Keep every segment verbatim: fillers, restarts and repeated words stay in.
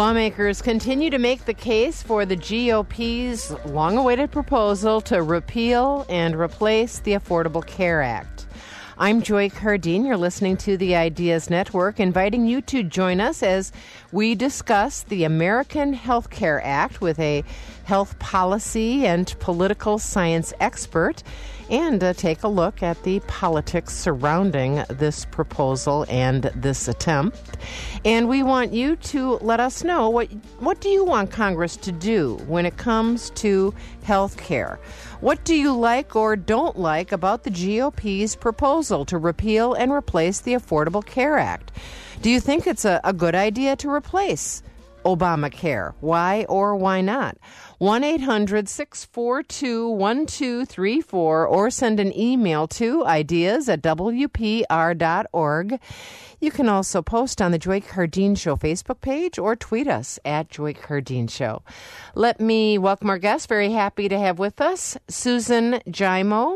Lawmakers continue to make the case for the G O P's long-awaited proposal to repeal and replace the Affordable Care Act. I'm Joy Cardine. You're listening to the Ideas Network, inviting you to join us as we discuss the American Health Care Act with a health policy and political science expert, and uh, take a look at the politics surrounding this proposal and this attempt. And we want you to let us know what what do you want Congress to do when it comes to health care? What do you like or don't like about the G O P's proposal to repeal and replace the Affordable Care Act? Do you think it's a, a good idea to replace Obamacare? Why or why not? one eight hundred six four two one two three four or send an email to ideas at w p r dot org. You can also post on the Joy Cardine Show Facebook page or tweet us at Joy Cardine Show. Let me welcome our guest. Very happy to have with us Susan Gymo,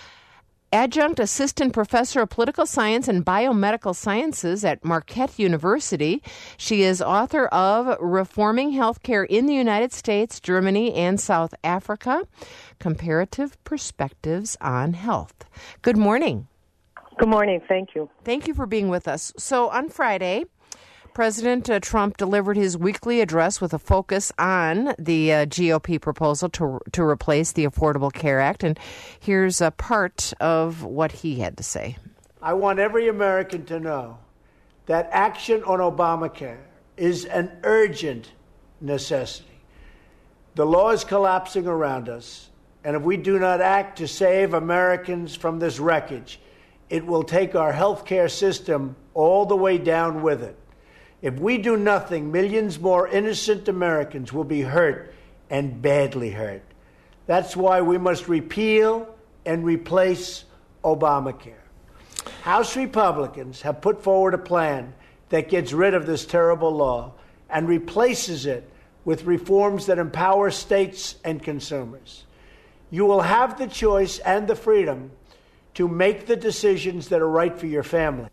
Adjunct Assistant Professor of Political Science and Biomedical Sciences at Marquette University. She is author of Reforming Healthcare in the United States, Germany, and South Africa, Comparative Perspectives on Health. Good morning. Good morning. Thank you. Thank you for being with us. So on Friday, President uh, Trump delivered his weekly address with a focus on the uh, G O P proposal to to replace the Affordable Care Act. And here's a part of what he had to say. I want every American to know that action on Obamacare is an urgent necessity. The law is collapsing around us, and if we do not act to save Americans from this wreckage, it will take our health care system all the way down with it. If we do nothing, millions more innocent Americans will be hurt and badly hurt. That's why we must repeal and replace Obamacare. House Republicans have put forward a plan that gets rid of this terrible law and replaces it with reforms that empower states and consumers. You will have the choice and the freedom to make the decisions that are right for your family.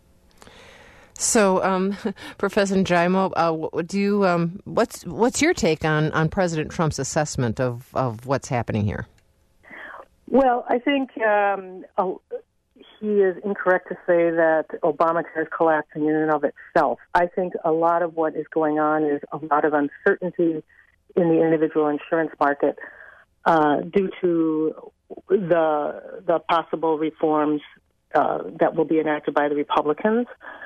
So, um, Professor Gymo, uh, do you, um, what's what's your take on, on President Trump's assessment of, of what's happening here? Well, I think um, uh, he is incorrect to say that Obamacare is collapsing in and of itself. I think a lot of what is going on is a lot of uncertainty in the individual insurance market uh, due to the the possible reforms uh, that will be enacted by the Republicans.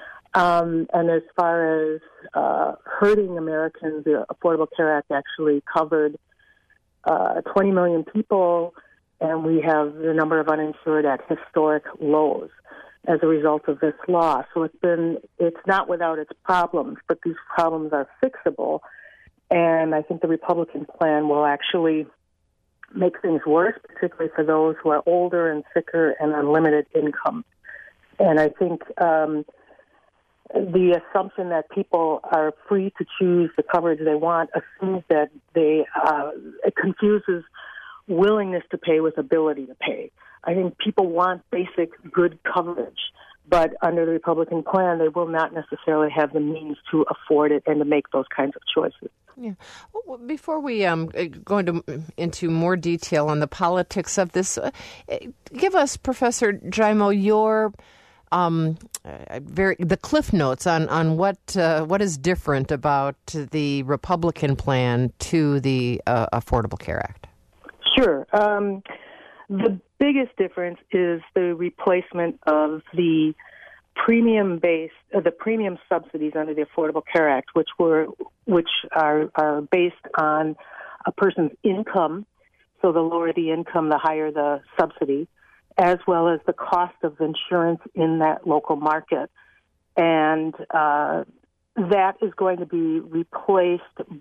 Um, and as far as uh, hurting Americans, the Affordable Care Act actually covered uh, twenty million people, and we have the number of uninsured at historic lows as a result of this law. So it's been it's not without its problems, but these problems are fixable. And I think the Republican plan will actually make things worse, particularly for those who are older and sicker and on limited income. And I think um, the assumption that people are free to choose the coverage they want assumes that they uh, it confuses willingness to pay with ability to pay. I think people want basic good coverage, but under the Republican plan, they will not necessarily have the means to afford it and to make those kinds of choices. Yeah. Well, before we um, go into, into more detail on the politics of this, uh, give us, Professor Gymo, your um, uh, very the cliff notes on on what uh, what is different about the Republican plan to the uh, Affordable Care Act. Sure. Um, the biggest difference is the replacement of the premium-based, uh, the premium subsidies under the Affordable Care Act, which were which are, are based on a person's income. So the lower the income, the higher the subsidy, as well as the cost of insurance in that local market. And uh, that is going to be replaced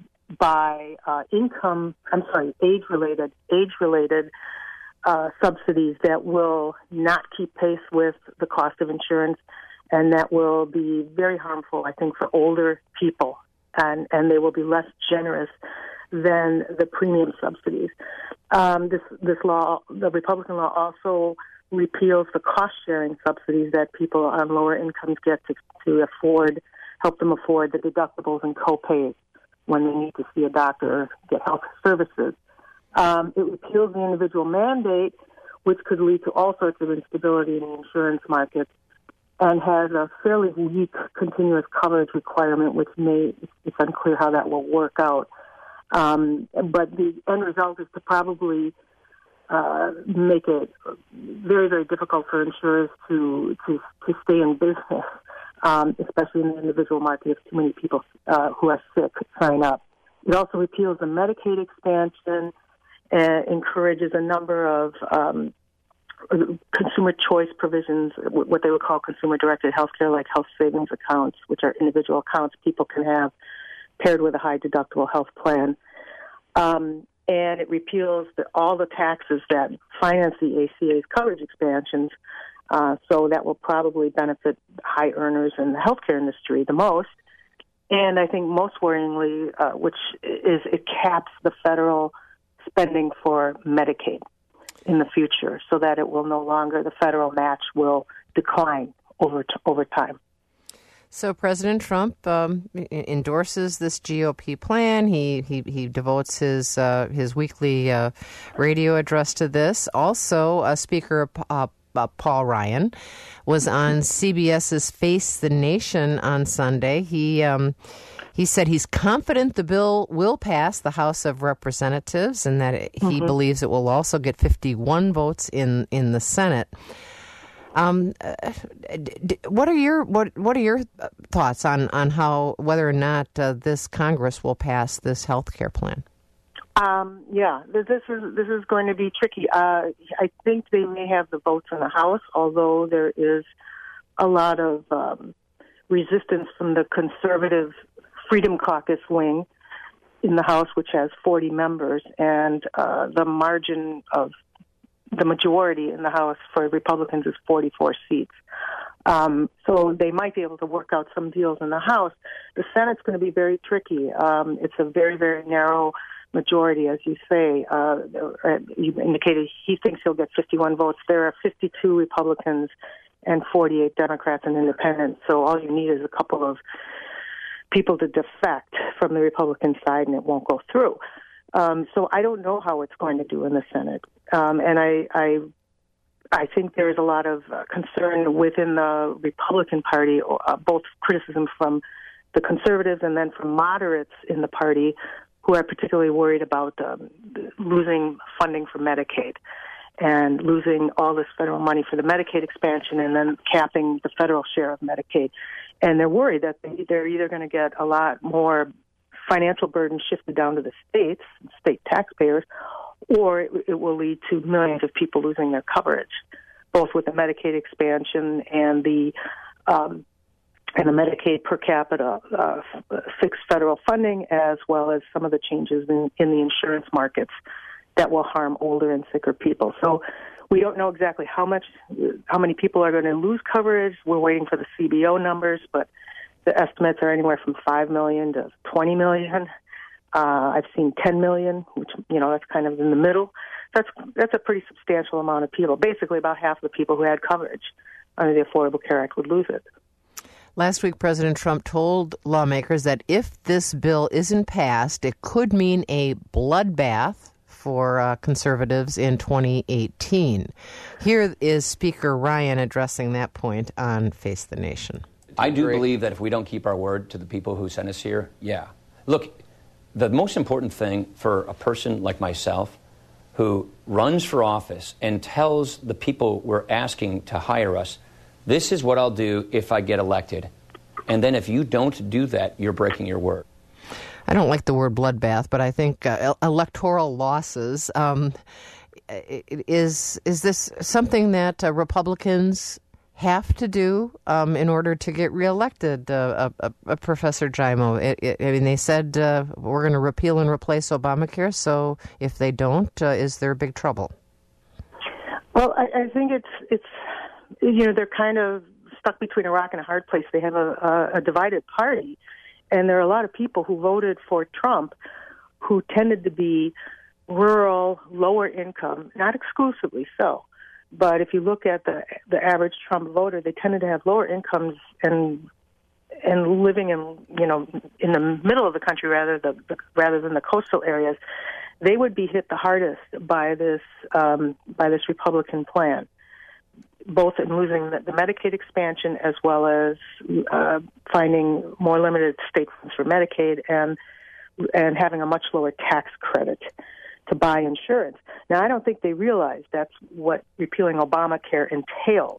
by uh, income, I'm sorry, age-related, age-related uh, subsidies that will not keep pace with the cost of insurance, and that will be very harmful, I think, for older people, and, and they will be less generous than the premium subsidies. Um, this this law, the Republican law, also repeals the cost-sharing subsidies that people on lower incomes get to, to afford, help them afford the deductibles and co-pays. when they need to see a doctor or get health services. Um, it repeals the individual mandate, which could lead to all sorts of instability in the insurance market, and has a fairly weak continuous coverage requirement, which may, it's unclear how that will work out. Um, but the end result is to probably uh, make it very, very difficult for insurers to, to, to stay in business, um, especially in the individual market if too many people uh, who are sick sign up. It also repeals the Medicaid expansion and encourages a number of um, consumer choice provisions, what they would call consumer-directed health care, like health savings accounts, which are individual accounts people can have paired with a high-deductible health plan. Um, and it repeals the, all the taxes that finance the A C A's coverage expansions, uh, so that will probably benefit high earners in the healthcare industry the most. And I think most worryingly, uh, which is it caps the federal spending for Medicaid in the future, so that it will no longer, the federal match will decline over t- over time. So President Trump um, endorses this G O P plan. He he, he devotes his uh, his weekly uh, radio address to this. Also, uh, Speaker uh, uh, Paul Ryan was on CBS's Face the Nation on Sunday. He um, he said he's confident the bill will pass the House of Representatives, and that it, he mm-hmm. believes it will also get fifty-one votes in in the Senate. Um, what are your what what are your thoughts on, on how whether or not uh, this Congress will pass this health care plan? Um, yeah, this is this is going to be tricky. Uh, I think they may have the votes in the House, although there is a lot of um, resistance from the conservative Freedom Caucus wing in the House, which has forty members, and uh, the margin of the majority in the House for Republicans is forty-four seats. Um, so they might be able to work out some deals in the House. The Senate's going to be very tricky. Um, it's a very, very narrow majority, as you say. Uh, you indicated he thinks he'll get fifty-one votes. There are fifty-two Republicans and forty-eight Democrats and independents. So all you need is a couple of people to defect from the Republican side, and it won't go through. Um, so I don't know how it's going to do in the Senate. Um, and I, I I think there is a lot of uh, concern within the Republican Party, uh, both criticism from the conservatives and then from moderates in the party, who are particularly worried about um, losing funding for Medicaid and losing all this federal money for the Medicaid expansion and then capping the federal share of Medicaid. And they're worried that they, they're either going to get a lot more financial burden shifted down to the states, state taxpayers, or it, it will lead to millions of people losing their coverage, both with the Medicaid expansion and the um, and the Medicaid per capita uh, fixed federal funding, as well as some of the changes in, in the insurance markets that will harm older and sicker people. So we don't know exactly how much, how many people are going to lose coverage. We're waiting for the C B O numbers, but the estimates are anywhere from five million to twenty million. Uh, I've seen ten million, which, you know, that's kind of in the middle. That's that's a pretty substantial amount of people. Basically, about half of the people who had coverage under the Affordable Care Act would lose it. Last week, President Trump told lawmakers that if this bill isn't passed, it could mean a bloodbath for uh, conservatives in twenty eighteen. Here is Speaker Ryan addressing that point on Face the Nation. I do believe that if we don't keep our word to the people who sent us here, yeah. Look, the most important thing for a person like myself who runs for office and tells the people we're asking to hire us, this is what I'll do if I get elected. And then if you don't do that, you're breaking your word. I don't like the word bloodbath, but I think uh, electoral losses. Um, is, is this something that uh, Republicans have to do um, in order to get reelected, uh, uh, uh, Professor Giaimo? It, it, I mean, they said uh, we're going to repeal and replace Obamacare, so if they don't, uh, is there big trouble? Well, I, I think it's, it's, you know, they're kind of stuck between a rock and a hard place. They have a, a, a divided party, and there are a lot of people who voted for Trump who tended to be rural, lower income, not exclusively so. But if you look at the the average Trump voter, they tended to have lower incomes and and living in, you know, in the middle of the country rather the, the rather than the coastal areas, they would be hit the hardest by this um, by this Republican plan, both in losing the, the Medicaid expansion as well as uh, finding more limited state funds for Medicaid and and having a much lower tax credit to buy insurance. Now, I don't think they realized that's what repealing Obamacare entailed.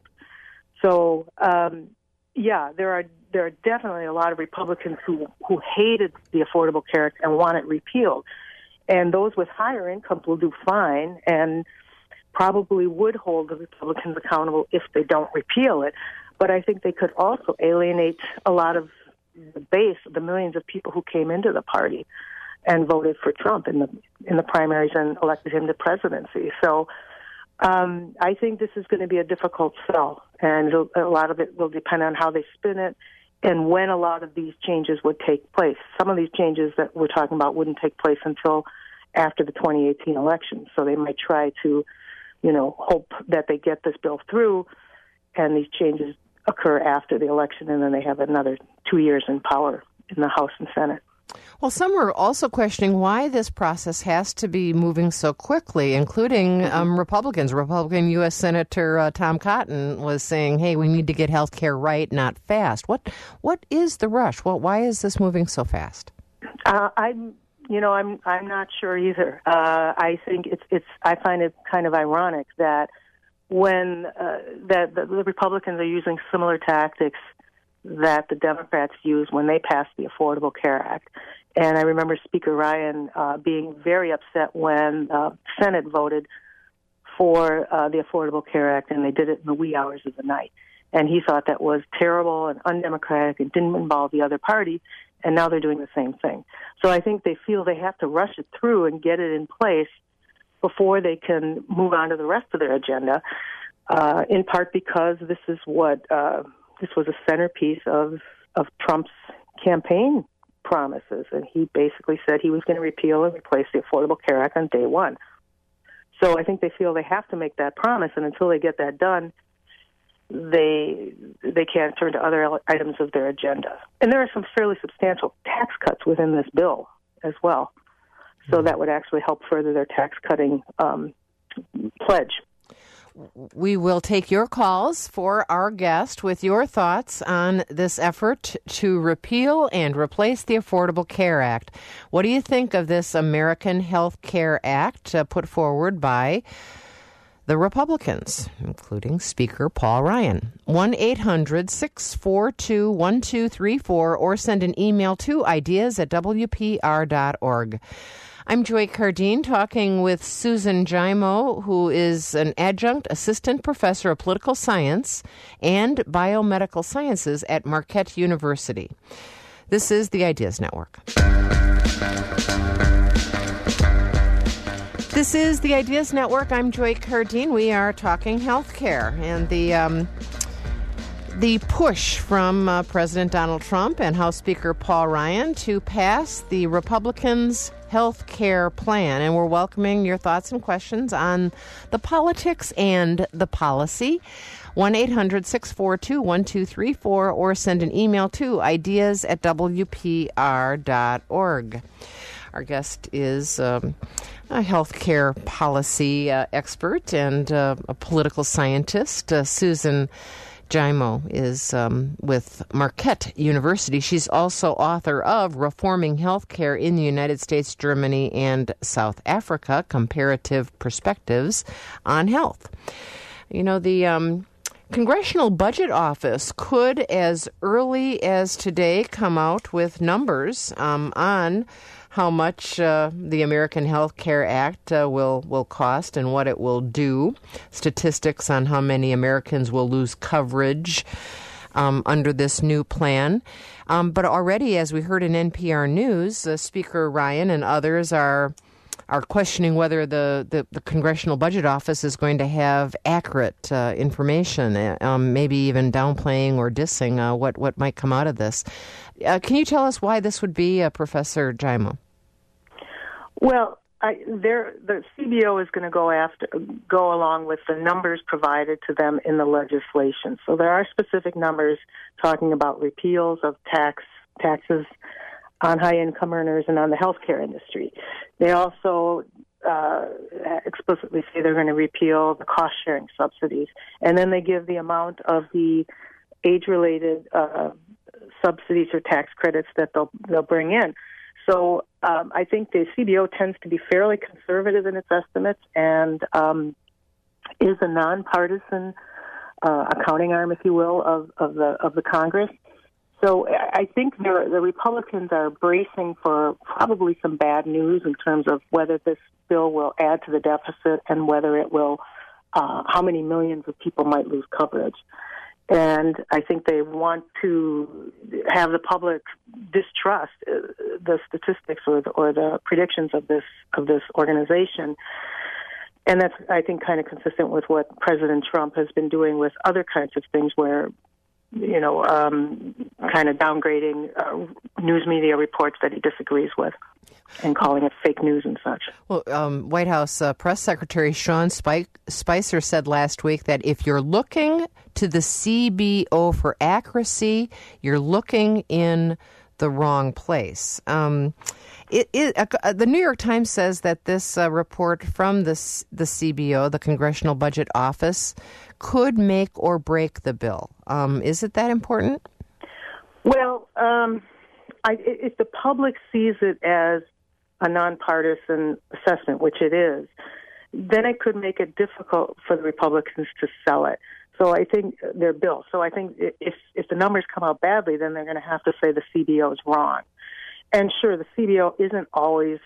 So, um, yeah, there are there are definitely a lot of Republicans who, who hated the Affordable Care Act and want it repealed. And those with higher incomes will do fine and probably would hold the Republicans accountable if they don't repeal it. But I think they could also alienate a lot of the base, the millions of people who came into the party and voted for Trump in the in the primaries and elected him to presidency. So um, I think this is going to be a difficult sell, and a lot of it will depend on how they spin it and when a lot of these changes would take place. Some of these changes that we're talking about wouldn't take place until after the twenty eighteen election, so they might try to, you know, hope that they get this bill through and these changes occur after the election, and then they have another two years in power in the House and Senate. Well, some are also questioning why this process has to be moving so quickly, including um, Republicans. Republican U S Senator uh, Tom Cotton was saying, hey, we need to get health care right, not fast. What What is the rush? Well, why is this moving so fast? Uh, I'm, you know, I'm I'm not sure either. Uh, I think it's it's. I find it kind of ironic that when uh, that the, the Republicans are using similar tactics that the Democrats used when they passed the Affordable Care Act. And I remember Speaker Ryan uh, being very upset when the uh, Senate voted for uh, the Affordable Care Act, and they did it in the wee hours of the night. And he thought that was terrible and undemocratic and didn't involve the other party, and now they're doing the same thing. So I think they feel they have to rush it through and get it in place before they can move on to the rest of their agenda, uh, in part because this is what... Uh, This was a centerpiece of of Trump's campaign promises, and he basically said he was going to repeal and replace the Affordable Care Act on day one. So I think they feel they have to make that promise, and until they get that done, they they can't turn to other items of their agenda. And there are some fairly substantial tax cuts within this bill as well, so that would actually help further their tax-cutting um, pledge. We will take your calls for our guest with your thoughts on this effort to repeal and replace the Affordable Care Act. What do you think of this American Health Care Act uh, put forward by the Republicans, including Speaker Paul Ryan? one eight hundred six four two one two three four or send an email to ideas at w p r dot org. I'm Joy Cardine talking with Susan Gimo, who is an adjunct assistant professor of political science and biomedical sciences at Marquette University. This is the Ideas Network. This is the Ideas Network. I'm Joy Cardine. We are talking healthcare and the um, the push from uh, President Donald Trump and House Speaker Paul Ryan to pass the Republicans' health care plan. And we're welcoming your thoughts and questions on the politics and the policy. one eight hundred six four two one two three four or send an email to ideas at w p r dot org. Our guest is um, a healthcare policy uh, expert and uh, a political scientist. Uh, Susan Gimo is um, with Marquette University. She's also author of Reforming Healthcare in the United States, Germany, and South Africa, Comparative Perspectives on Health. You know, the um, Congressional Budget Office could, as early as today, come out with numbers um, on how much uh, the American Health Care Act uh, will, will cost and what it will do, statistics on how many Americans will lose coverage um, under this new plan. Um, but already, as we heard in N P R News, uh, Speaker Ryan and others are are questioning whether the, the, the Congressional Budget Office is going to have accurate uh, information, um, maybe even downplaying or dissing uh, what, what might come out of this. Uh, can you tell us why this would be, uh, Professor Gimo? Well, I, the C B O is going to go after, go along with the numbers provided to them in the legislation. So there are specific numbers talking about repeals of tax taxes on high-income earners and on the healthcare industry. They also uh, explicitly say they're going to repeal the cost-sharing subsidies, and then they give the amount of the age-related uh, subsidies or tax credits that they'll they'll bring in. So um, I think the C B O tends to be fairly conservative in its estimates and um, is a nonpartisan uh, accounting arm, if you will, of, of the of the Congress. So I think the, the Republicans are bracing for probably some bad news in terms of whether this bill will add to the deficit and whether it will, uh, how many millions of people might lose coverage. And I think they want to have the public distrust the statistics or the, or the predictions of this of this organization. And that's, I think, kind of consistent with what President Trump has been doing with other kinds of things where, you know, um, kind of downgrading uh, news media reports that he disagrees with and calling it fake news and such. Well, um, White House uh, Press Secretary Sean Spike- Spicer said last week that if you're looking to the C B O for accuracy, you're looking in the wrong place. Um, it, it, uh, the New York Times says that this uh, report from this, the C B O, the Congressional Budget Office, could make or break the bill. Um, is it that important? Well, um, I, if the public sees it as a nonpartisan assessment, which it is, then it could make it difficult for the Republicans to sell it. So I think their bill. So I think if if the numbers come out badly, then they're going to have to say the C B O is wrong. And sure, the C B O isn't always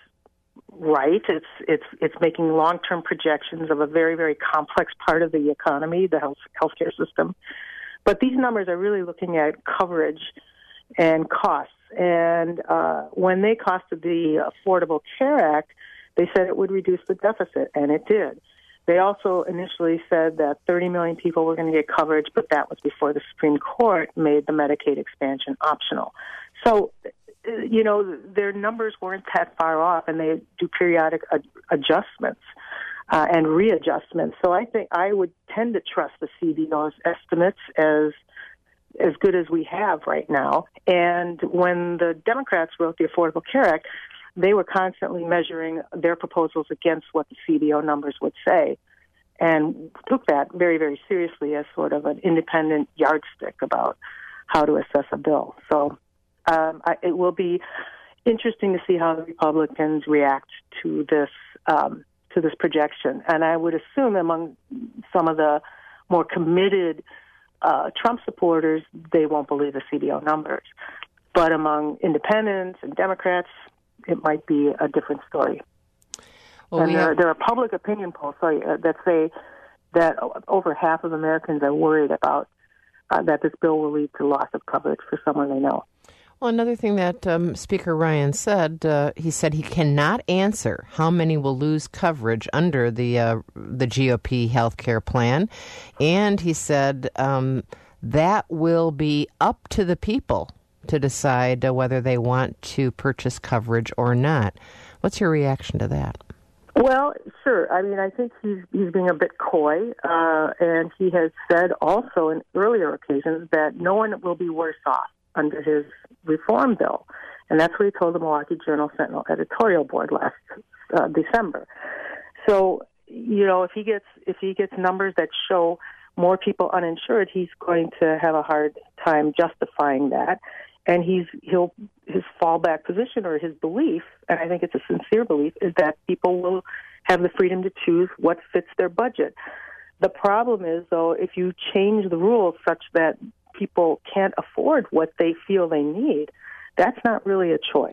right. It's it's it's making long-term projections of a very, very complex part of the economy, the health healthcare system. But these numbers are really looking at coverage and costs. And uh, when they costed the Affordable Care Act, they said it would reduce the deficit, and it did. They also initially said that thirty million people were going to get coverage, but that was before the Supreme Court made the Medicaid expansion optional. So, you know, their numbers weren't that far off, and they do periodic ad- adjustments uh, and readjustments. So I think I would tend to trust the C B O's estimates as as good as we have right now. And when the Democrats wrote the Affordable Care Act, they were constantly measuring their proposals against what the C B O numbers would say and took that very, very seriously as sort of an independent yardstick about how to assess a bill. So um, I, it will be interesting to see how the Republicans react to this um, to this projection. And I would assume among some of the more committed uh, Trump supporters, they won't believe the C B O numbers. But among independents and Democrats, it might be a different story. Well, and there, have... there are public opinion polls sorry, uh, that say that over half of Americans are worried about uh, that this bill will lead to loss of coverage for someone they know. Well, another thing that um, Speaker Ryan said, uh, he said he cannot answer how many will lose coverage under the uh, the G O P health care plan. And he said um, that will be up to the people to decide uh, whether they want to purchase coverage or not. What's your reaction to that? Well, sure. I mean, I think he's he's being a bit coy, uh, and he has said also in earlier occasions that no one will be worse off under his reform bill. And that's what he told the Milwaukee Journal Sentinel editorial board last uh, December. So, you know, if he gets if he gets numbers that show more people uninsured, he's going to have a hard time justifying that. And he's he'll his fallback position or his belief, and I think it's a sincere belief, is that people will have the freedom to choose what fits their budget. The problem is, though, if you change the rules such that people can't afford what they feel they need, that's not really a choice.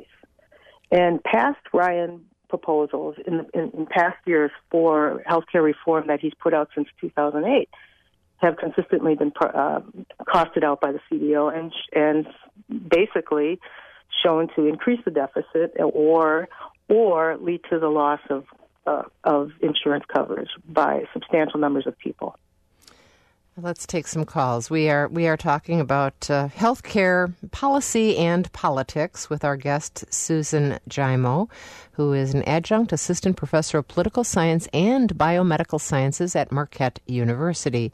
And past Ryan proposals in, in, in past years for healthcare reform that he's put out since two thousand eight have consistently been uh, costed out by the C B O and and basically shown to increase the deficit or or lead to the loss of uh, of insurance coverage by substantial numbers of people. Let's take some calls. We are we are talking about uh, healthcare policy and politics with our guest, Susan Gymo, who is an adjunct assistant professor of political science and biomedical sciences at Marquette University.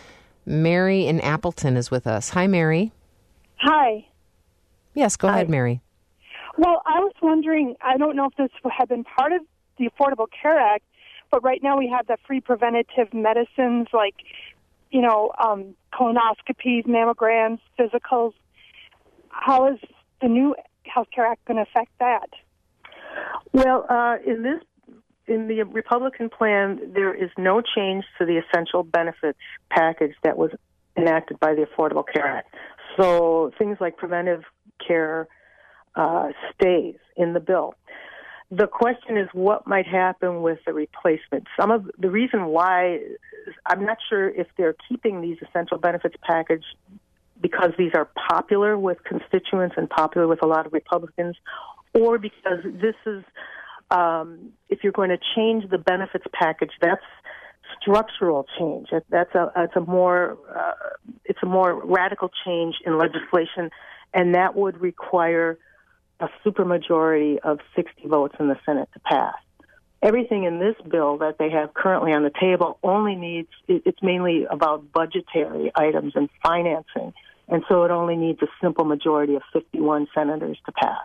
Mary in Appleton is with us. Hi, Mary. Hi. Yes, go Hi. ahead, Mary. Well, I was wondering, I don't know if this had been part of the Affordable Care Act, but right now we have the free preventative medicines like, you know, um, colonoscopies, mammograms, physicals. How is the new Health Care Act going to affect that? Well, uh, in this, in the Republican plan, there is no change to the essential benefits package that was enacted by the Affordable Care Act. So things like preventive care uh, stays in the bill. The question is what might happen with the replacement. Some of the reason why, I'm not sure if they're keeping these essential benefits package because these are popular with constituents and popular with a lot of Republicans, or because this is, um, if you're going to change the benefits package, that's structural change. That's a, it's a more, uh, it's a more radical change in legislation, and that would require a supermajority of sixty votes in the Senate to pass. Everything in this bill that they have currently on the table only needs, it's mainly about budgetary items and financing, and so it only needs a simple majority of fifty-one senators to pass.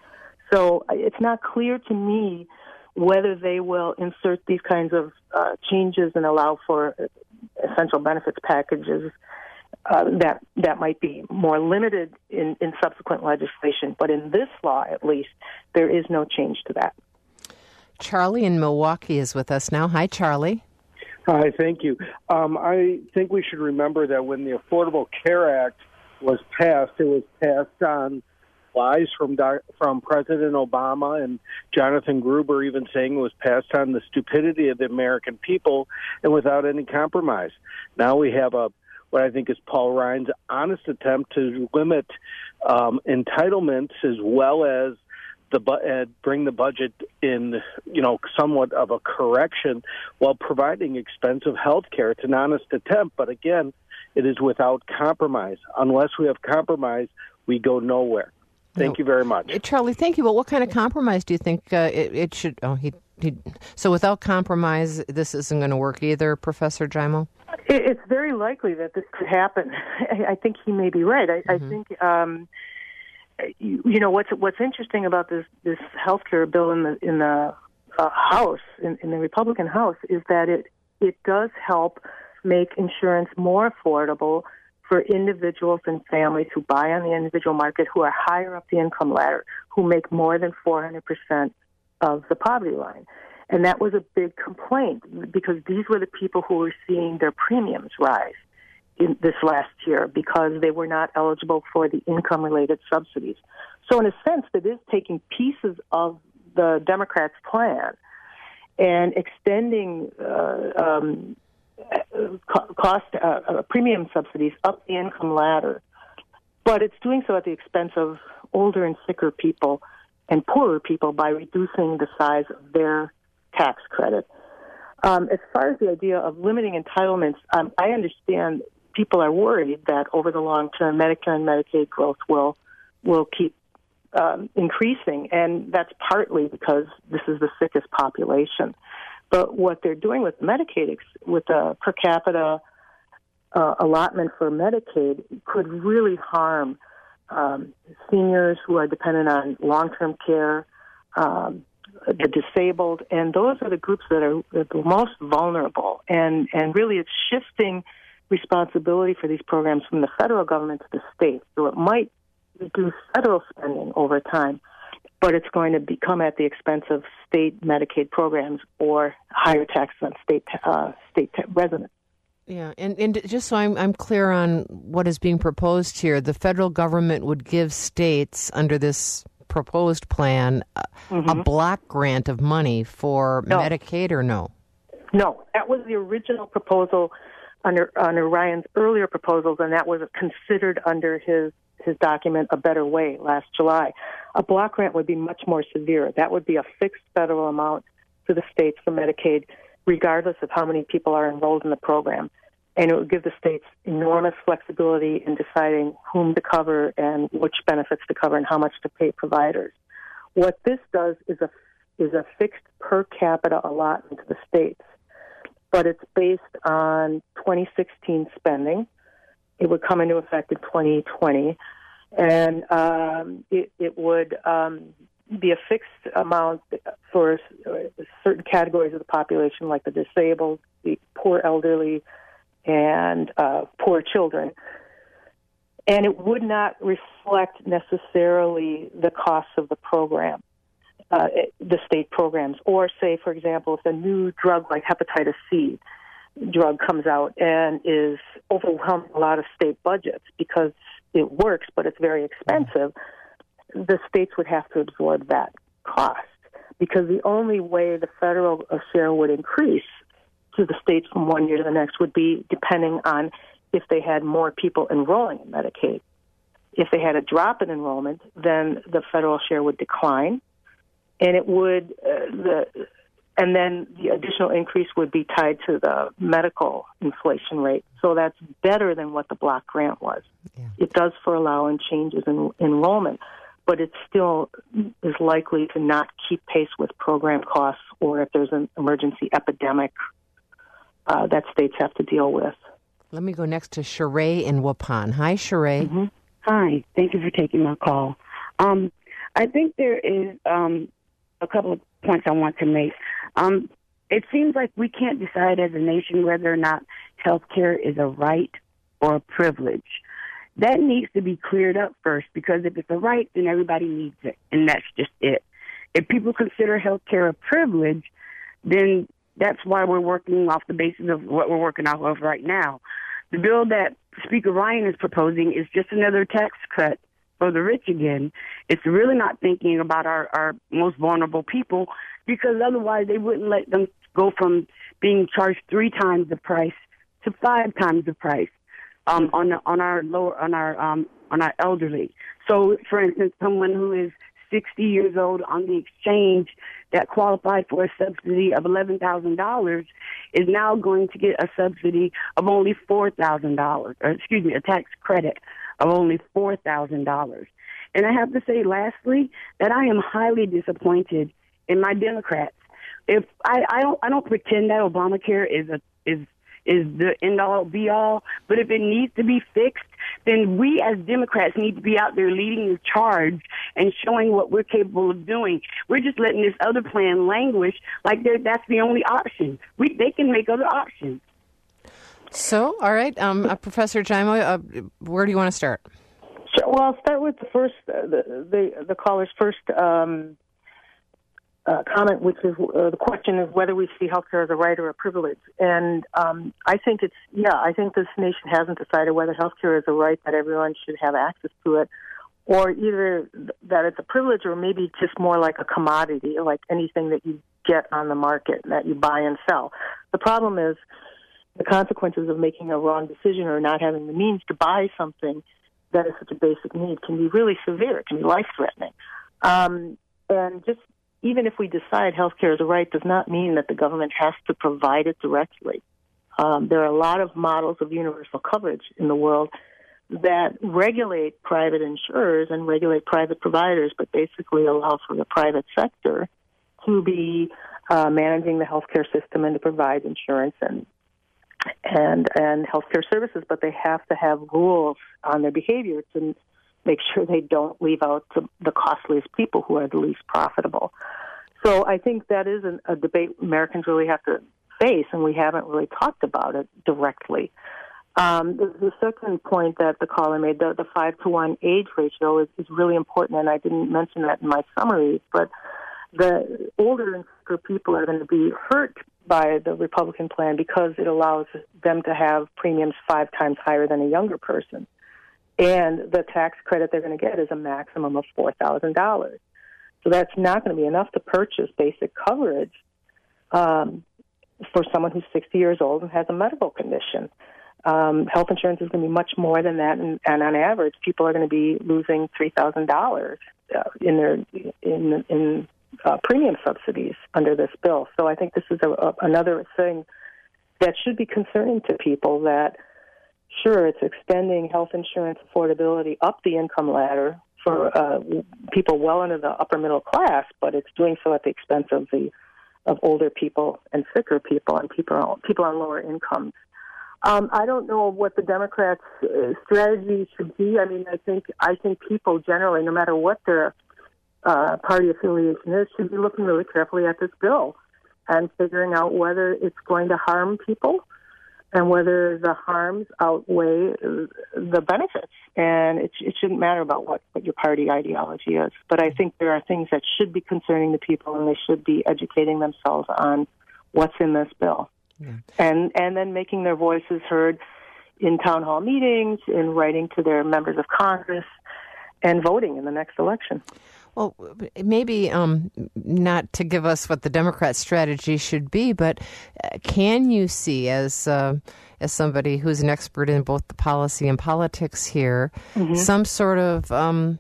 So it's not clear to me whether they will insert these kinds of uh, changes and allow for essential benefits packages Uh, that that might be more limited in, in subsequent legislation. But in this law, at least, there is no change to that. Charlie in Milwaukee is with us now. Hi, Charlie. Hi, thank you. Um, I think we should remember that when the Affordable Care Act was passed, it was passed on lies from from President Obama and Jonathan Gruber even saying it was passed on the stupidity of the American people and without any compromise. Now we have a what I think is Paul Ryan's honest attempt to limit um, entitlements as well as the bu- uh, bring the budget in, you know, somewhat of a correction while providing expensive health care. It's an honest attempt, but again, it is without compromise. Unless we have compromise, we go nowhere. Thank no. you very much. Charlie, thank you. But what kind of compromise do you think uh, it, it should... Oh, he, he, so without compromise, this isn't going to work either, Professor Gymo? It's very likely that this could happen. I think he may be right. I, mm-hmm. I think, um, you, you know, what's what's interesting about this this health care bill in the in the uh, House, in, in the Republican House, is that it it does help make insurance more affordable for individuals and families who buy on the individual market, who are higher up the income ladder, who make more than four hundred percent of the poverty line. And that was a big complaint because these were the people who were seeing their premiums rise in this last year because they were not eligible for the income-related subsidies. So in a sense, it is taking pieces of the Democrats' plan and extending uh, um, cost uh, premium subsidies up the income ladder. But it's doing so at the expense of older and sicker people and poorer people by reducing the size of their tax credit. Um, as far as the idea of limiting entitlements, um, I understand people are worried that over the long term, Medicare and Medicaid growth will will keep um, increasing, and that's partly because this is the sickest population. But what they're doing with Medicaid, with the per capita uh, allotment for Medicaid, could really harm um, seniors who are dependent on long-term care, um, the disabled, and those are the groups that are the most vulnerable. And, and really it's shifting responsibility for these programs from the federal government to the states. So it might reduce federal spending over time, but it's going to become at the expense of state Medicaid programs or higher taxes on state uh, state t- residents. Yeah, and, and just so I'm, I'm clear on what is being proposed here, the federal government would give states under this proposed plan a, mm-hmm. a block grant of money for no. Medicaid, or no? No, that was the original proposal under under Ryan's earlier proposals, and that was considered under his his document, A Better Way, last July. A block grant would be much more severe. That would be a fixed federal amount to the states for Medicaid, regardless of how many people are enrolled in the program. and it would give the states enormous flexibility in deciding whom to cover and which benefits to cover and how much to pay providers. What this does is a is a fixed per capita allotment to the states, but it's based on twenty sixteen spending. It would come into effect in twenty twenty, and um, it, it would um, be a fixed amount for certain categories of the population, like the disabled, the poor elderly, and uh, poor children. And it would not reflect necessarily the costs of the program, uh, the state programs. Or say, for example, if a new drug like hepatitis C drug comes out and is overwhelming a lot of state budgets because it works, but it's very expensive, the states would have to absorb that cost, because the only way the federal share would increase to the states from one year to the next would be depending on if they had more people enrolling in Medicaid. If they had a drop in enrollment, then the federal share would decline, and it would uh, the and then the additional increase would be tied to the medical inflation rate. So that's better than what the block grant was. Yeah. It does for allowing changes in enrollment, but it still is likely to not keep pace with program costs, or if there's an emergency epidemic uh, that states have to deal with. Let me go next to Sheree in Waupun. Hi, Sheree. Mm-hmm. Hi. Thank you for taking my call. Um, I think there is um, a couple of points I want to make. Um, it seems like we can't decide as a nation whether or not health care is a right or a privilege. That needs to be cleared up first, because if it's a right, then everybody needs it, and that's just it. If people consider health care a privilege, then that's why we're working off the basis of what we're working off of right now. The bill that Speaker Ryan is proposing is just another tax cut for the rich again. It's really not thinking about our, our most vulnerable people, because otherwise they wouldn't let them go from being charged three times the price to five times the price um, on the, on our lower on our um, on our elderly. So, for instance, someone who is sixty years old on the exchange that qualified for a subsidy of eleven thousand dollars is now going to get a subsidy of only four thousand dollars, or excuse me, a tax credit of only four thousand dollars. And I have to say, lastly, that I am highly disappointed in my Democrats. If I, I don't, I don't pretend that Obamacare is a is is the end all be all, but if it needs to be fixed, then we as Democrats need to be out there leading the charge and showing what we're capable of doing. We're just letting this other plan languish like that's the only option. We they can make other options. So, all right, um, uh, Professor Jimo, uh, where do you want to start? Sure. Well, I'll start with the first, uh, the, the the caller's first um, uh, comment, which is uh, the question is whether we see healthcare as a right or a privilege. And um, I think it's yeah, I think this nation hasn't decided whether healthcare is a right that everyone should have access to it, or either that it's a privilege, or maybe just more like a commodity, like anything that you get on the market that you buy and sell. The problem is the consequences of making a wrong decision or not having the means to buy something that is such a basic need can be really severe. It can be life-threatening. Um, and just even if we decide healthcare is a right does not mean that the government has to provide it directly. Um, there are a lot of models of universal coverage in the world that regulate private insurers and regulate private providers, but basically allow for the private sector to be uh, managing the healthcare system and to provide insurance and and and healthcare services, but they have to have rules on their behavior to make sure they don't leave out the, the costliest people who are the least profitable. So I think that is an, a debate Americans really have to face, and we haven't really talked about it directly. Um, the, the second point that the caller made, the, the five to one age ratio, is, is really important, and I didn't mention that in my summary, but the older and sicker people are going to be hurt by the Republican plan because it allows them to have premiums five times higher than a younger person. And the tax credit they're going to get is a maximum of four thousand dollars. So that's not going to be enough to purchase basic coverage um, for someone who's sixty years old and has a medical condition. Um, health insurance is going to be much more than that, and, and on average, people are going to be losing three thousand dollars uh, in their in in Uh, premium subsidies under this bill. So I think this is a, a, another thing that should be concerning to people. That sure, it's extending health insurance affordability up the income ladder for uh, people well into the upper middle class, but it's doing so at the expense of the of older people and sicker people and people people on lower incomes. Um, I don't know what the Democrats' uh, strategy should be. I mean, I think I think people generally, no matter what their uh, party affiliation is, should be looking really carefully at this bill and figuring out whether it's going to harm people and whether the harms outweigh the benefits. And it, it shouldn't matter about what, what your party ideology is. But I think there are things that should be concerning the people, and they should be educating themselves on what's in this bill. Yeah. And and then making their voices heard in town hall meetings, in writing to their members of Congress, and voting in the next election. Well, maybe um, not to give us what the Democrat strategy should be, but can you see, as uh, as somebody who's an expert in both the policy and politics here, mm-hmm. some sort of um,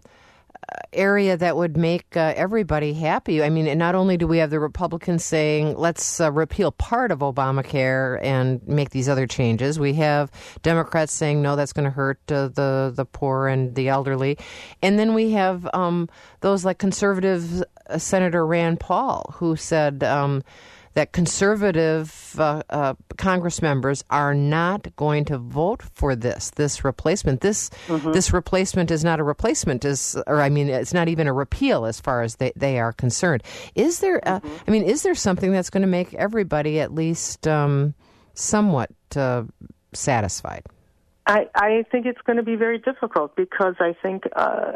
area that would make uh, everybody happy? I mean, and not only do we have the Republicans saying, let's uh, repeal part of Obamacare and make these other changes, we have Democrats saying, no, that's going to hurt uh, the, the poor and the elderly. And then we have um, those like conservative uh, Senator Rand Paul, who said um, that conservative uh, uh, Congress members are not going to vote for this, this replacement. This mm-hmm. this replacement is not a replacement, is, or I mean, it's not even a repeal as far as they, they are concerned. Is there, uh, mm-hmm. I mean, is there something that's going to make everybody at least um, somewhat uh, satisfied? I, I think it's going to be very difficult because I think uh,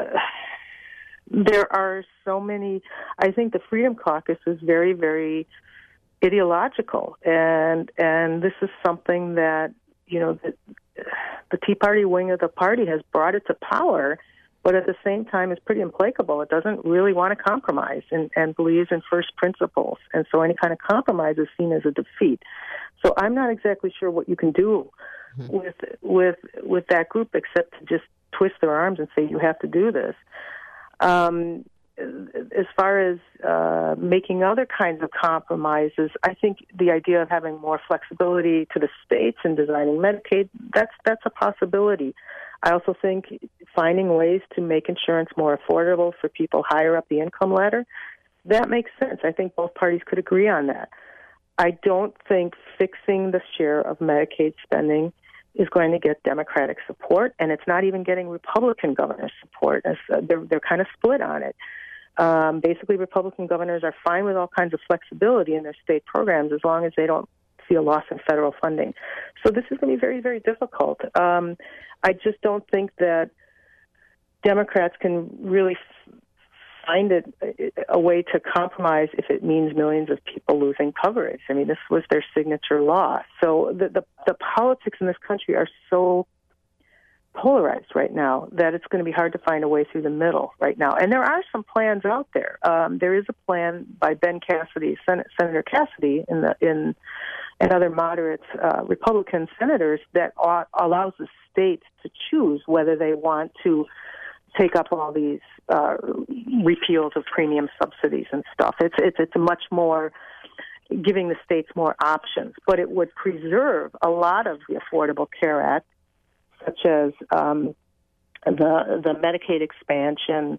there are so many, I think the Freedom Caucus is very, very ideological, and and this is something that, you know, the, the Tea Party wing of the party has brought it to power, but at the same time is pretty implacable. It doesn't really want to compromise and, and believes in first principles, and so any kind of compromise is seen as a defeat. So I'm not exactly sure what you can do mm-hmm. with with with that group except to just twist their arms and say you have to do this. Um, As far as uh, making other kinds of compromises, I think the idea of having more flexibility to the states in designing Medicaid, that's that's a possibility. I also think finding ways to make insurance more affordable for people higher up the income ladder, that makes sense. I think both parties could agree on that. I don't think fixing the share of Medicaid spending is going to get Democratic support, and it's not even getting Republican governor support. As, uh, they're, they're kind of split on it. Um, basically, Republican governors are fine with all kinds of flexibility in their state programs as long as they don't see a loss in federal funding. So this is going to be very, very difficult. Um, I just don't think that Democrats can really f- find it a way to compromise if it means millions of people losing coverage. I mean, this was their signature law. So the, the, the politics in this country are so polarized right now that it's going to be hard to find a way through the middle right now. And there are some plans out there. Um, there is a plan by Ben Cassidy, Sen- Senator Cassidy, in the in and other moderate uh, Republican senators that ought, allows the states to choose whether they want to take up all these uh, repeals of premium subsidies and stuff. It's it's it's a much more giving the states more options, but it would preserve a lot of the Affordable Care Act, such as um, the the Medicaid expansion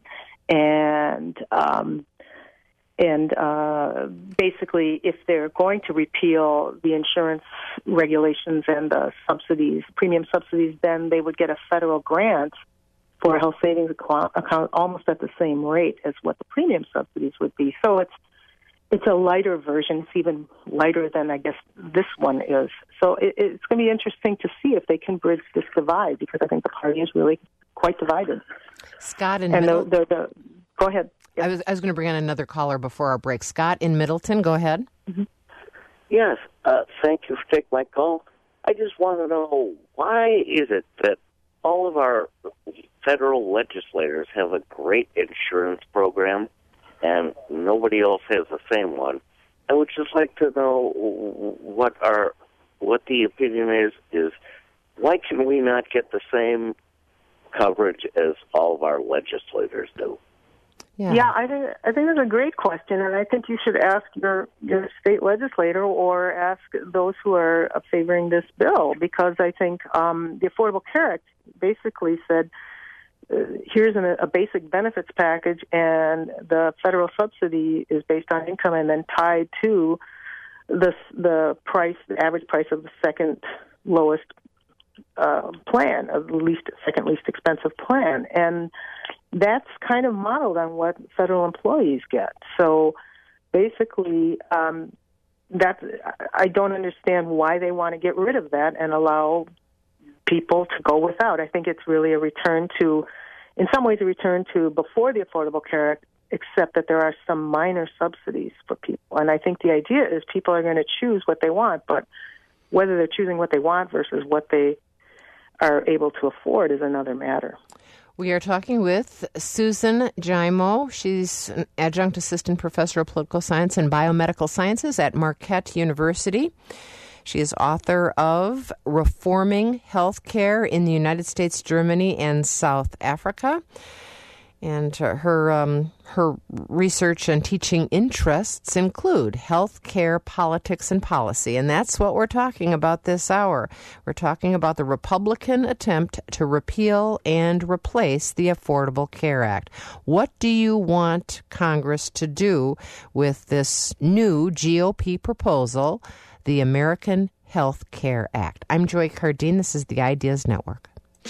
and um, and uh, basically, if they're going to repeal the insurance regulations and the subsidies, premium subsidies, then they would get a federal grant for a health savings account almost at the same rate as what the premium subsidies would be. So it's it's a lighter version. It's even lighter than, I guess, this one is. So it, it's going to be interesting to see if they can bridge this divide, because I think the party is really quite divided. Scott in and Middleton. The, the, the, go ahead. Yes. I was I was going to bring on another caller before our break. Scott in Middleton, go ahead. Mm-hmm. Yes, uh, thank you for taking my call. I just want to know, why is it that all of our federal legislators have a great insurance program and nobody else has the same one? I would just like to know what our what the opinion is. Is why can we not get the same coverage as all of our legislators do? Yeah. yeah, I think I think that's a great question, and I think you should ask your your state legislator or ask those who are favoring this bill, because I think um, the Affordable Care Act basically said, uh, here's an, a basic benefits package, and the federal subsidy is based on income and then tied to the the price, the average price of the second lowest uh, plan, of the least second least expensive plan, and that's kind of modeled on what federal employees get. So basically, um, that I don't understand why they want to get rid of that and allow people to go without. I think it's really a return to, in some ways, a return to before the Affordable Care Act, except that there are some minor subsidies for people. And I think the idea is people are going to choose what they want, but whether they're choosing what they want versus what they are able to afford is another matter. We are talking with Susan Giaimo. She's an adjunct assistant professor of political science and biomedical sciences at Marquette University. She is author of Reforming Healthcare in the United States, Germany, and South Africa. And uh, her um, her research and teaching interests include healthcare, politics, and policy. And that's what we're talking about this hour. We're talking about the Republican attempt to repeal and replace the Affordable Care Act. What do you want Congress to do with this new G O P proposal, the American Health Care Act? I'm Joy Cardine. This is the Ideas Network.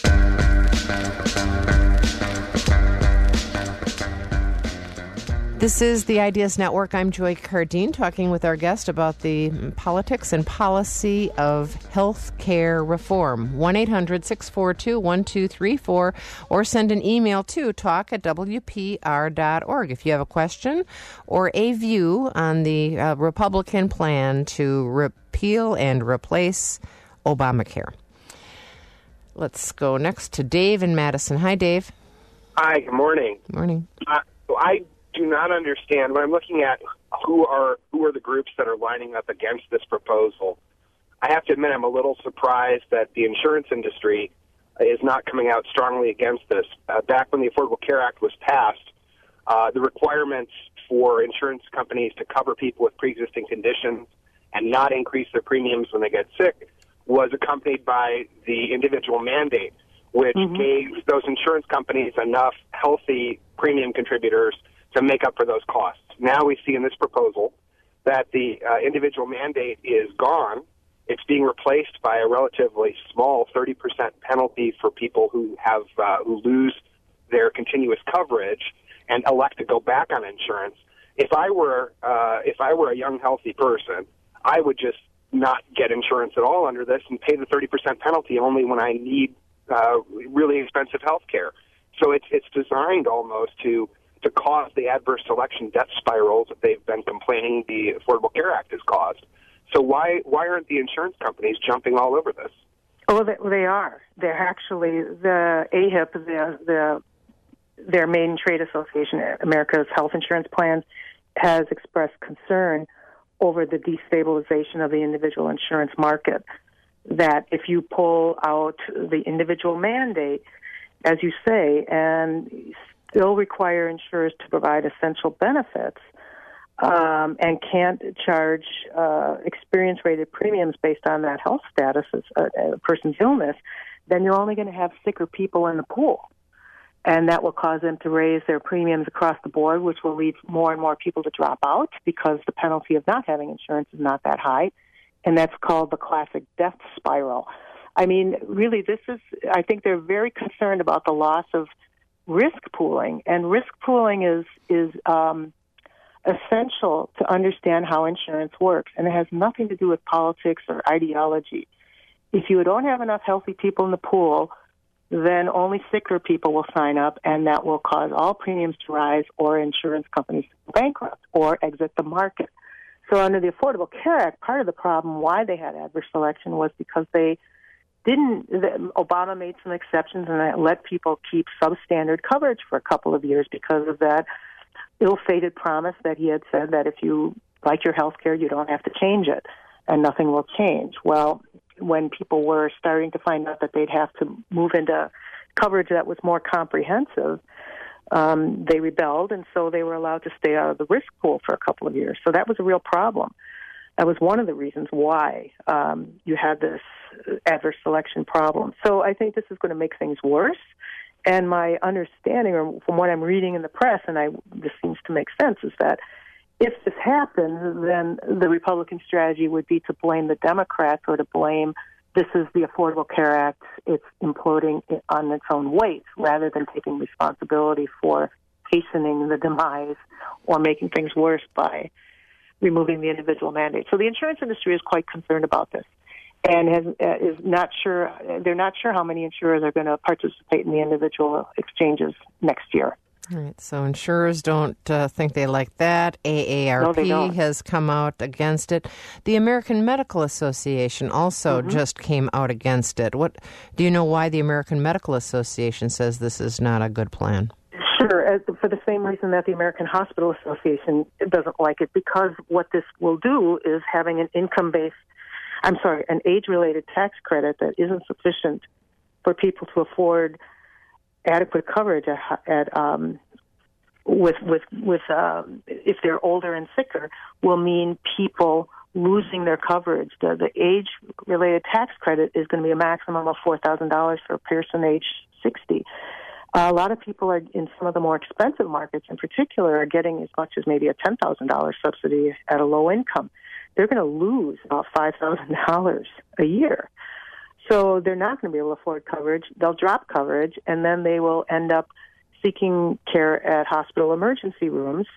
This is the Ideas Network. I'm Joy Cardine, talking with our guest about the politics and policy of health care reform. one eight hundred six four two one two three four, or send an email to talk at w p r dot org if you have a question or a view on the uh, Republican plan to repeal and replace Obamacare. Let's go next to Dave in Madison. Hi, Dave. Hi, good morning. Morning. Uh, I do not understand when I'm looking at who are who are the groups that are lining up against this proposal. I have to admit I'm a little surprised that the insurance industry is not coming out strongly against this. Uh, back when the Affordable Care Act was passed, uh, the requirements for insurance companies to cover people with pre-existing conditions and not increase their premiums when they get sick was accompanied by the individual mandate, which mm-hmm. gave those insurance companies enough healthy premium contributors to make up for those costs. Now we see in this proposal that the uh, individual mandate is gone. It's being replaced by a relatively small thirty percent penalty for people who have uh, who lose their continuous coverage and elect to go back on insurance. If I were uh, if I were a young healthy person, I would just not get insurance at all under this and pay the thirty percent penalty only when I need uh, really expensive health care. So it's it's designed almost to to cause the adverse selection death spirals that they've been complaining the Affordable Care Act has caused. So why why aren't the insurance companies jumping all over this? Oh, they, they are. They're actually, the A H I P, the, the their main trade association, America's Health Insurance Plans, has expressed concern over the destabilization of the individual insurance market, that if you pull out the individual mandate, as you say, and still require insurers to provide essential benefits um, and can't charge uh, experience-rated premiums based on that health status as a, a person's illness, then you're only going to have sicker people in the pool. And that will cause them to raise their premiums across the board, which will lead more and more people to drop out because the penalty of not having insurance is not that high. And that's called the classic death spiral. I mean, really, this is, I think they're very concerned about the loss of risk pooling, and risk pooling is is um, essential to understand how insurance works, and it has nothing to do with politics or ideology. If you don't have enough healthy people in the pool, then only sicker people will sign up, and that will cause all premiums to rise or insurance companies to go bankrupt or exit the market. So under the Affordable Care Act, part of the problem why they had adverse selection was because they didn't, Obama made some exceptions and let people keep substandard coverage for a couple of years because of that ill-fated promise that he had said that if you like your health care, you don't have to change it and nothing will change. Well, when people were starting to find out that they'd have to move into coverage that was more comprehensive, um, they rebelled, and so they were allowed to stay out of the risk pool for a couple of years. So that was a real problem. That was one of the reasons why um, you had this adverse selection problem. So I think this is going to make things worse. And my understanding, or from what I'm reading in the press, and I this seems to make sense, is that if this happens, then the Republican strategy would be to blame the Democrats or to blame this is the Affordable Care Act, it's imploding on its own weight, rather than taking responsibility for hastening the demise or making things worse by removing the individual mandate. So the insurance industry is quite concerned about this, and has, uh, is not sure. They're not sure how many insurers are going to participate in the individual exchanges next year. All right, so insurers don't uh, think they like that. A A R P no, has come out against it. The American Medical Association also mm-hmm. just came out against it. What do you know why the American Medical Association says this is not a good plan? Sure, for the same reason that the American Hospital Association doesn't like it, because what this will do is having an income-based, I'm sorry, an age-related tax credit that isn't sufficient for people to afford adequate coverage at, at um, with with with um, if they're older and sicker, will mean people losing their coverage. The, the age-related tax credit is going to be a maximum of four thousand dollars for a person age sixty. Uh, a lot of people are in some of the more expensive markets, in particular, are getting as much as maybe a ten thousand dollars subsidy at a low income. They're going to lose about five thousand dollars a year. So they're not going to be able to afford coverage. They'll drop coverage, and then they will end up seeking care at hospital emergency rooms,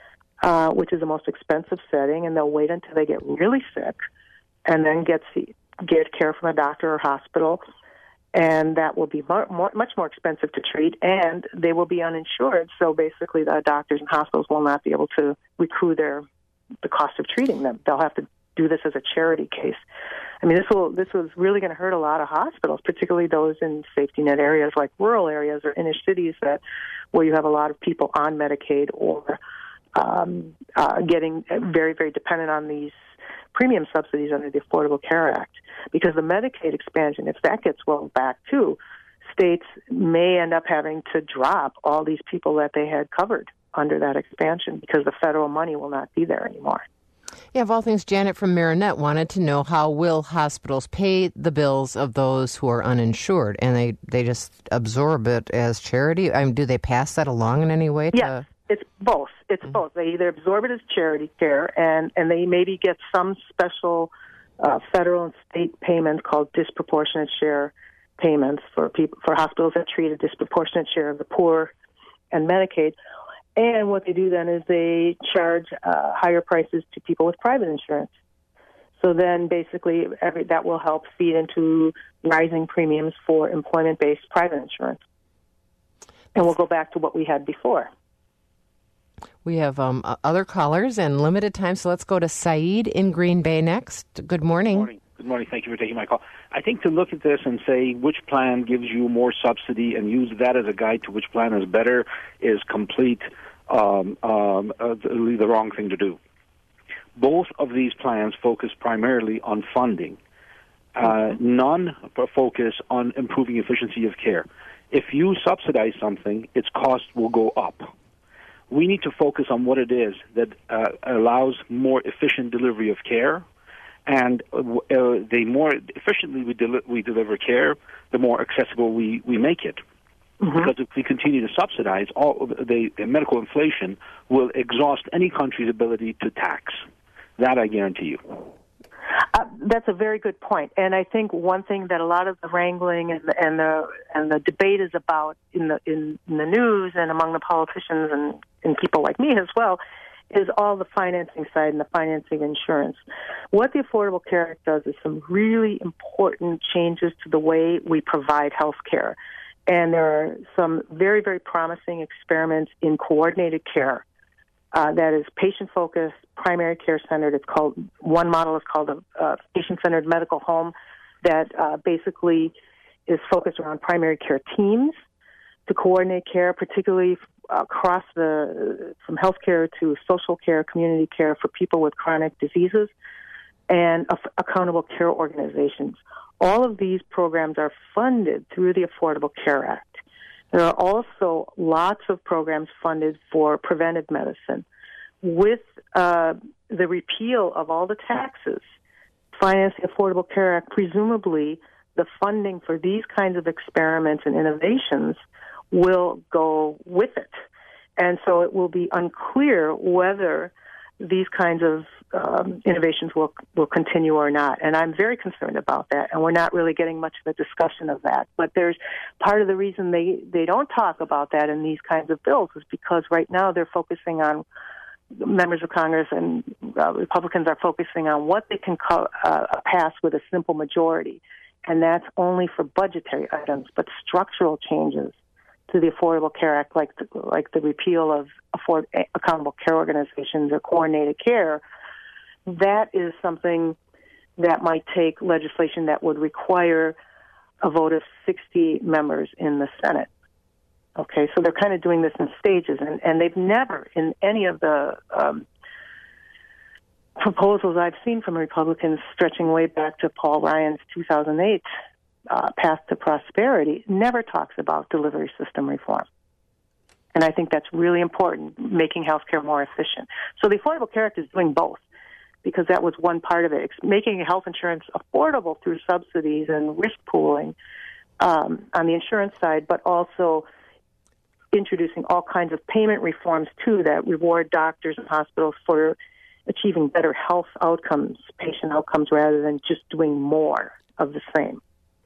uh, which is the most expensive setting, and they'll wait until they get really sick and then get see, get care from a doctor or hospital, and that will be more, more, much more expensive to treat, and they will be uninsured. So basically the doctors and hospitals will not be able to recoup their the cost of treating them. They'll have to do this as a charity case. I mean, this will this was really going to hurt a lot of hospitals, particularly those in safety net areas like rural areas or inner cities that where you have a lot of people on Medicaid or um, uh, getting very, very dependent on these premium subsidies under the Affordable Care Act. Because the Medicaid expansion, if that gets rolled back too, states may end up having to drop all these people that they had covered under that expansion because the federal money will not be there anymore. Yeah, of all things, Janet from Marinette wanted to know how will hospitals pay the bills of those who are uninsured, and they, they just absorb it as charity? I mean, do they pass that along in any way? To... Yes, it's both. It's mm-hmm. both. They either absorb it as charity care, and, and they maybe get some special uh, federal and state payments called disproportionate share payments for people for hospitals that treat a disproportionate share of the poor and Medicaid. And what they do then is they charge uh, higher prices to people with private insurance. So then basically every, that will help feed into rising premiums for employment-based private insurance. And we'll go back to what we had before. We have um, other callers and limited time, so let's go to Saeed in Green Bay next. Good morning. Good morning. Good morning. Thank you for taking my call. I think to look at this and say which plan gives you more subsidy and use that as a guide to which plan is better is complete um, um, uh, the wrong thing to do. Both of these plans focus primarily on funding. Uh, none focus on improving efficiency of care. If you subsidize something, its cost will go up. We need to focus on what it is that uh, allows more efficient delivery of care. And uh, the more efficiently we, del- we deliver care, the more accessible we, we make it. Mm-hmm. Because if we continue to subsidize, all the, the medical inflation will exhaust any country's ability to tax. That I guarantee you. Uh, that's a very good point, and I think one thing that a lot of the wrangling and the and the, and the debate is about in the in, in the news and among the politicians and, and people like me as well is all the financing side and the financing insurance. What the Affordable Care Act does is some really important changes to the way we provide health care, and there are some very very promising experiments in coordinated care. Uh, that is patient-focused, primary care-centered. It's called, one model is called a uh, patient-centered medical home that uh, basically is focused around primary care teams to coordinate care, particularly across the, from healthcare to social care, community care for people with chronic diseases, and uh, accountable care organizations. All of these programs are funded through the Affordable Care Act. There are also lots of programs funded for preventive medicine. With uh, the repeal of all the taxes, financing the Affordable Care Act, presumably the funding for these kinds of experiments and innovations will go with it. And so it will be unclear whether these kinds of um, innovations will will continue or not. And I'm very concerned about that, and we're not really getting much of a discussion of that. But there's part of the reason they, they don't talk about that in these kinds of bills is because right now they're focusing on, members of Congress and uh, Republicans are focusing on what they can co- uh, pass with a simple majority. And that's only for budgetary items, but structural changes to the Affordable Care Act, like the, like the repeal of afford, accountable care organizations or coordinated care, that is something that might take legislation that would require a vote of sixty members in the Senate. Okay, so they're kind of doing this in stages, and, and they've never, in any of the um, proposals I've seen from Republicans stretching way back to Paul Ryan's two thousand eight uh, Path to Prosperity, never talks about delivery system reform. And I think that's really important, making healthcare more efficient. So the Affordable Care Act is doing both, because that was one part of it. It's making health insurance affordable through subsidies and risk pooling um, on the insurance side, but also introducing all kinds of payment reforms, too, that reward doctors and hospitals for achieving better health outcomes, patient outcomes, rather than just doing more of the same.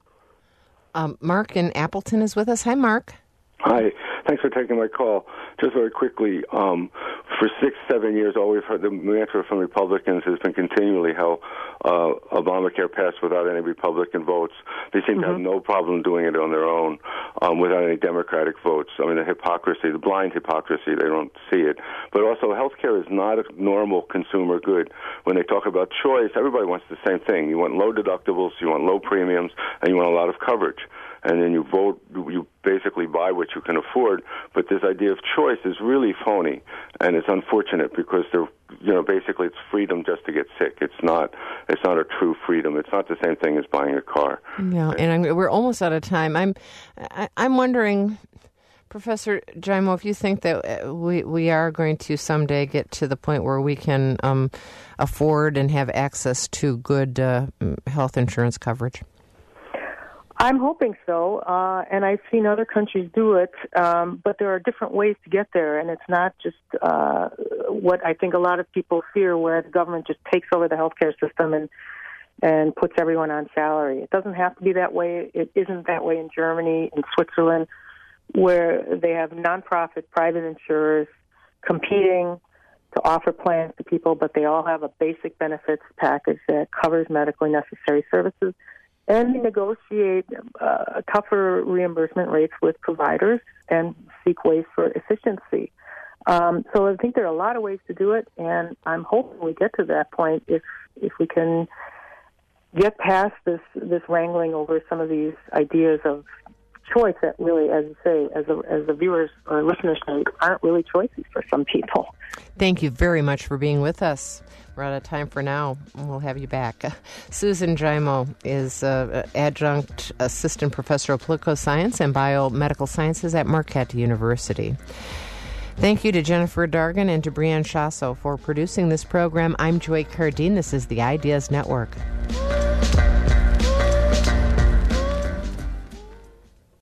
Um, Mark in Appleton is with us. Hi, Mark. Hi. Thanks for taking my call. Just very quickly, um, for six, seven years, all we've heard, the mantra from Republicans has been continually how uh, Obamacare passed without any Republican votes. They seem mm-hmm. to have no problem doing it on their own um, without any Democratic votes. I mean, the hypocrisy, the blind hypocrisy, they don't see it. But also, health care is not a normal consumer good. When they talk about choice, everybody wants the same thing. You want low deductibles, you want low premiums, and you want a lot of coverage. And then you vote, you basically buy what you can afford. But this idea of choice is really phony, and it's unfortunate because they're, you know, basically it's freedom just to get sick. It's not, it's not a true freedom. It's not the same thing as buying a car. Yeah, and I'm, we're almost out of time. I'm, I, I'm wondering, Professor Jimo, if you think that we we are going to someday get to the point where we can um, afford and have access to good uh, health insurance coverage. I'm hoping so, uh, and I've seen other countries do it, um, but there are different ways to get there, and it's not just uh, what I think a lot of people fear, where the government just takes over the healthcare system and and puts everyone on salary. It doesn't have to be that way. It isn't that way in Germany, in Switzerland, where they have nonprofit private insurers competing to offer plans to people, but they all have a basic benefits package that covers medically necessary services. And they negotiate uh, tougher reimbursement rates with providers and seek ways for efficiency. Um, so I think there are a lot of ways to do it, and I'm hoping we get to that point if if we can get past this this wrangling over some of these ideas of choice that really, as you say, as the as the viewers or listeners say, aren't really choices for some people. Thank you very much for being with us. We're out of time for now. We'll have you back. Susan Jimo is uh, adjunct assistant professor of political science and biomedical sciences at Marquette University. Thank you to Jennifer Dargan and to Brianne Shasso for producing this program. I'm Joy Cardine. This is the Ideas Network.